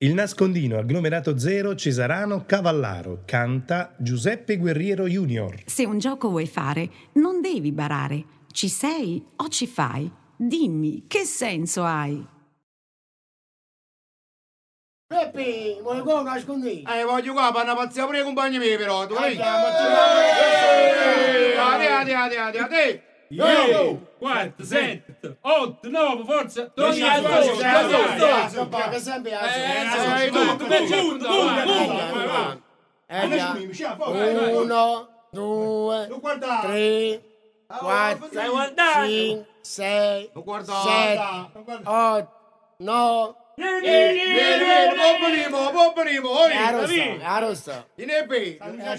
Il nascondino agglomerato 0 Cesarano Cavallaro canta Giuseppe Guerriero Junior. Se un gioco vuoi fare, non devi barare. Ci sei o ci fai? Dimmi, che senso hai? Peppi, vuoi qua nascondino? Voglio qua, panna pazzia pure i compagni miei però, tu vedi? Ade. 4, 7, 8, 9, forza! 12, Che sempre uno, due, 3, 4, 5, 6, 7, 8, 9. Poverimo, Arrosta. Inepe.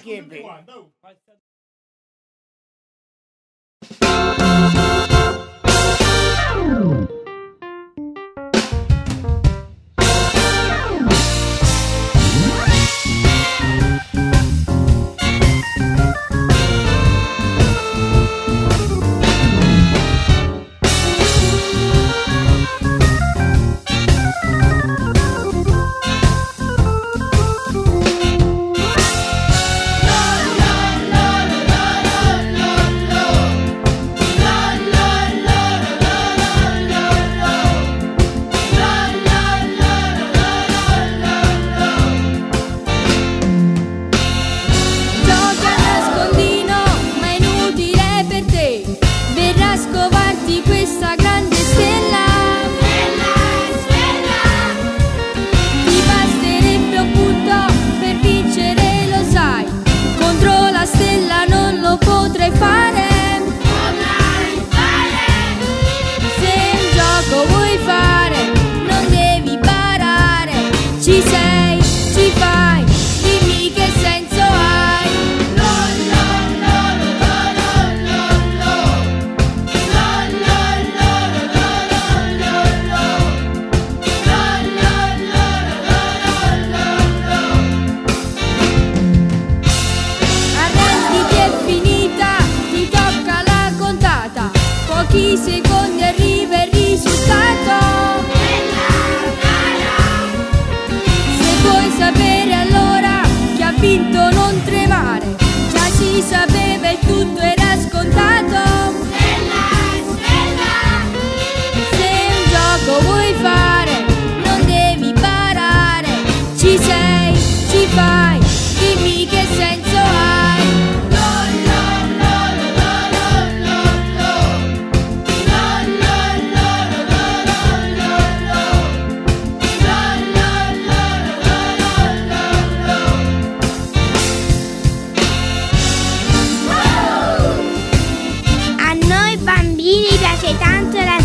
Secondi arriva il risultato. Se vuoi sapere allora chi ha vinto non tremare, già si sapeva e tutto era scontato. Se un gioco vuoi fare non devi barare, ci sei, ci fai, dimmi che senso hai. Piace tanto la